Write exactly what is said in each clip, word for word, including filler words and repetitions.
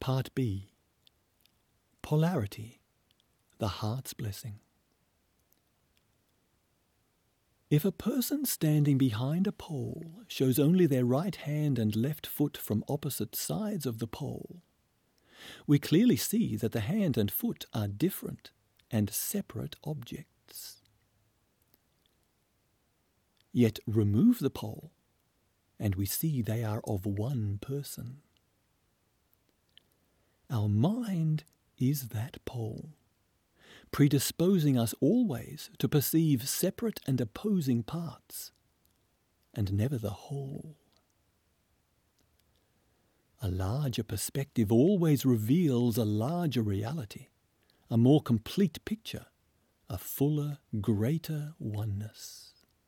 Part B. Polarity, the heart's blessing. If a person standing behind a pole shows only their right hand and left foot from opposite sides of the pole, we clearly see that the hand and foot are different and separate objects. Yet remove the pole, and we see they are of one person. Our mind is that pole, predisposing us always to perceive separate and opposing parts, and never the whole. A larger perspective always reveals a larger reality, a more complete picture, a fuller, greater oneness.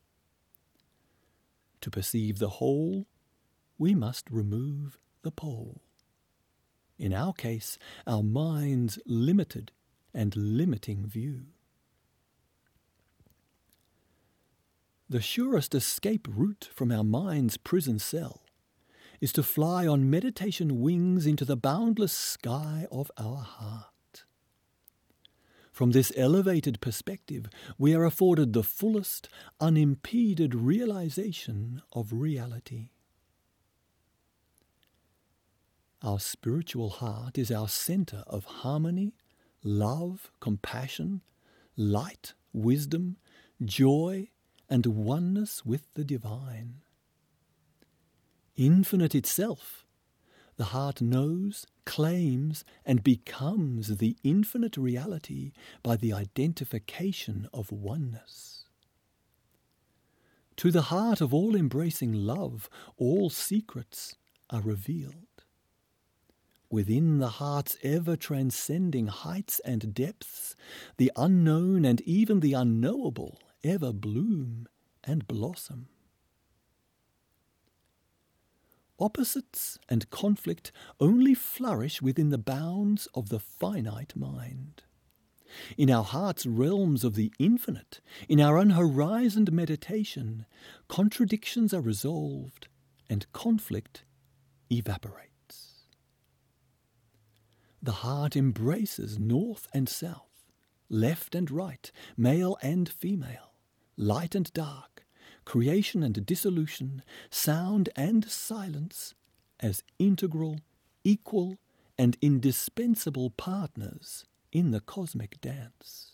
To perceive the whole, we must remove the pole. In our case, our mind's limited and limiting view. The surest escape route from our mind's prison cell is to fly on meditation wings into the boundless sky of our heart. From this elevated perspective, we are afforded the fullest, unimpeded realization of reality. Our spiritual heart is our center of harmony, love, compassion, light, wisdom, joy, and oneness with the divine. Infinite itself, the heart knows, claims, and becomes the infinite reality by the identification of oneness. To the heart of all-embracing love, all secrets are revealed. Within the heart's ever-transcending heights and depths, the unknown and even the unknowable ever bloom and blossom. Opposites and conflict only flourish within the bounds of the finite mind. In our heart's realms of the infinite, in our unhorizoned meditation, contradictions are resolved and conflict evaporates. The heart embraces north and south, left and right, male and female, light and dark, creation and dissolution, sound and silence, as integral, equal, and indispensable partners in the cosmic dance.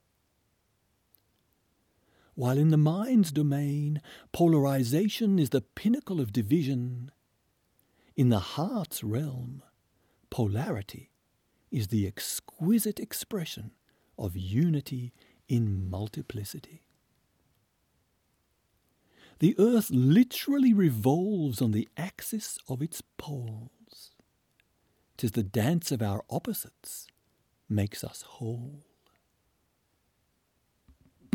While in the mind's domain, polarization is the pinnacle of division, in the heart's realm, polarity is the exquisite expression of unity in multiplicity. The earth literally revolves on the axis of its poles. 'Tis the dance of our opposites makes us whole.